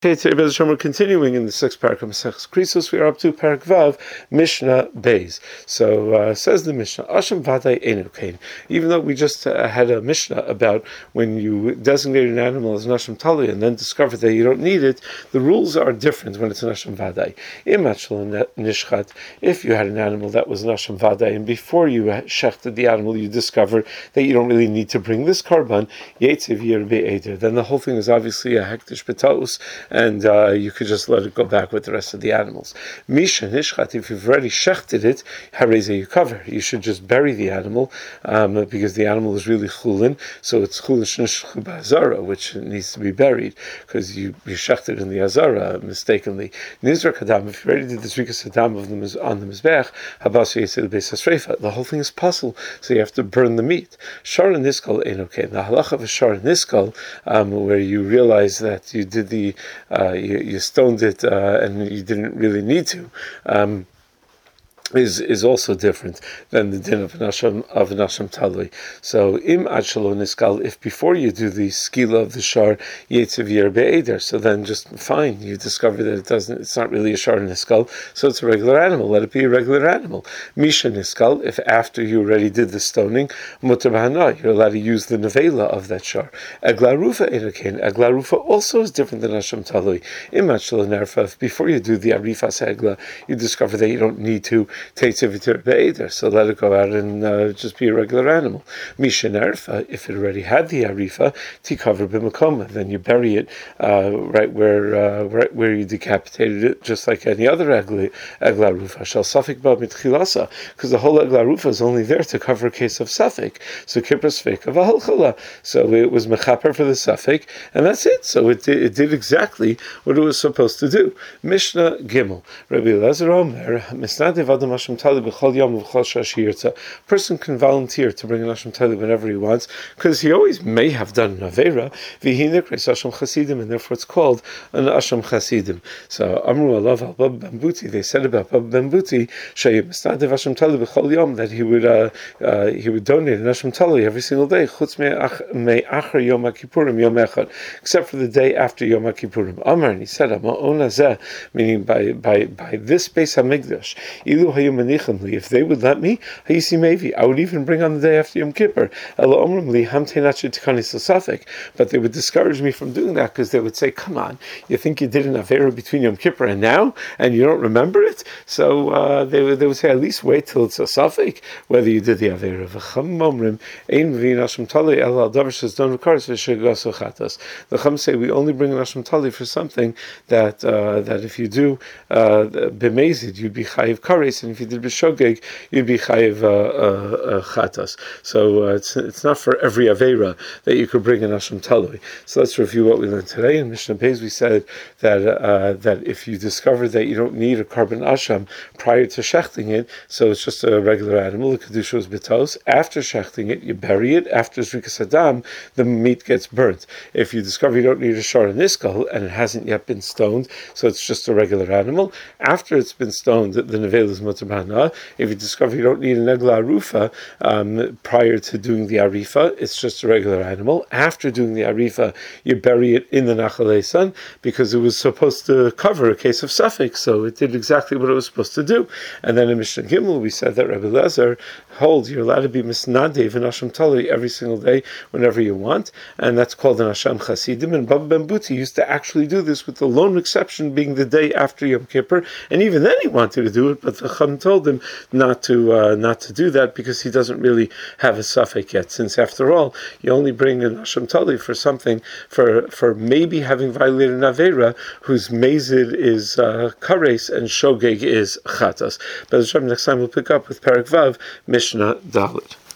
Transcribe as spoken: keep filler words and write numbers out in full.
Okay, today, Bez Hashem, we're continuing in the sixth parak of Maseches Krisos. We are up to Parak Vav, Mishnah Beis. So, uh, says the Mishnah, Asham Vadai Einu Kain. Even though we just uh, had a Mishnah about when you designate an animal as an Asham Tali and then discover that you don't need it, the rules are different when it's an Asham Vadai. Imachal Nishchat, if you had an animal that was an Asham Vadai, and before you shechted the animal, you discovered that you don't really need to bring this karban, Yetziv Yer Be'eder, then the whole thing is obviously a hektish betaus, and uh, you could just let it go back with the rest of the animals. Misha nishchat, if you've already shechted it, hareze you cover. You should just bury the animal um, because the animal is really chulin, so it's chulin shnishch b'azara, which needs to be buried because you, you shechted in the azara mistakenly. Nizrak hadam, if you already did the zrikas hadam of them on the mizbech, habasu yitzil beis hasreifa, the whole thing is puzzle, so you have to burn the meat. Shara niskal enoke, the halacha of a shara niskal, um, where you realize that you did the Uh, you, you stoned it uh, and you didn't really need to. Um, is is also different than the din of an asham of an asham talui. So im ad shelo niskal, if before you do the skila of the shar yetziv yer be'eder, so then just fine, you discover that it doesn't, it's not really a shar niskal, so it's a regular animal. Let it be a regular animal. Misha niskal, if after you already did the stoning, mutar b'hana, you're allowed to use the nevela of that shar. Aglarufa edakein, aglarufa also is different than asham talui. Im ad shelo nerfa, if before you do the arifas agla, you discover that you don't need to so let it go out and uh, just be a regular animal. Misha nerfa, if it already had the arifa, tikaver b'makoma, then you bury it uh, right where uh, right where you decapitated it, just like any other egla rufa. Shall safik ba mitchilasa, because the whole egla rufa is only there to cover a case of safik. So kippur sveika v'halchala. So it was mechaper for the safik, and that's it. So it did, it did exactly what it was supposed to do. Mishnah Gimel, Rabbi Elazar Omer, misnadev adam Asham Tali b'chol yom v'chol shash yirtza. Person can volunteer to bring an Asham Tali whenever he wants, because he always may have done an avera. V'hinei kreis Asham Chasidim, and therefore it's called an Asham Chasidim. So Amru Alav al Bab Bambuti, they said about Bab Bambuti, Shayim Misnadev Asham Tali b'chol yom, that he would uh, uh, he would donate an Asham Tali every single day, chutz me achar Yom HaKippurim Yom Echad, except for the day after Yom HaKippurim. Amar, and he said, Ma'on hazeh, meaning by by by this Beis Hamikdash, ilu if they would let me, I would even bring on the day after Yom Kippur. But they would discourage me from doing that because they would say, come on, you think you did an Avera between Yom Kippur and now, and you don't remember it? So uh, they, would, they would say, at least wait till it's a Safek, whether you did the Avera. The Chum say, we only bring an Asham Tali for something that uh, that if you do uh, b'mezid, you'd be chayiv kares, and if you did b'shogeg, you'd be chayiv uh, uh, chatas. So uh, it's it's not for every avera that you could bring an asham talui. So let's review what we learned today. In Mishnah Beis, we said that uh, that if you discover that you don't need a carbon asham prior to shechting it, so it's just a regular animal, the kedusha is betos. After shechting it, you bury it. After zrikas hadam, the meat gets burnt. If you discover you don't need a shara niskal and it hasn't yet been stoned, so it's just a regular animal. After it's been stoned, the nevela is mutar b'hana. If you discover you don't need an egla arufa um, prior to doing the arifa, it's just a regular animal. After doing the arifa, you bury it in the nachalei sun because it was supposed to cover a case of safek, so it did exactly what it was supposed to do. And then in Mishnah Gimel, we said that Rabbi Elazar holds you're allowed to be misnadev and asham tali every single day whenever you want, and that's called an asham chasidim. And Baba Bambuti used to actually do this, with the lone exception being the day after Yom Kippur, and even then he wanted to do it, but the Chum told him not to uh, not to do that because he doesn't really have a safek yet. Since after all, you only bring an asham tali for something for for maybe having violated an avera whose mazid is uh, kares and shogeg is chatas. But next time we'll pick up with Parak Vav, Mishnah Dalet.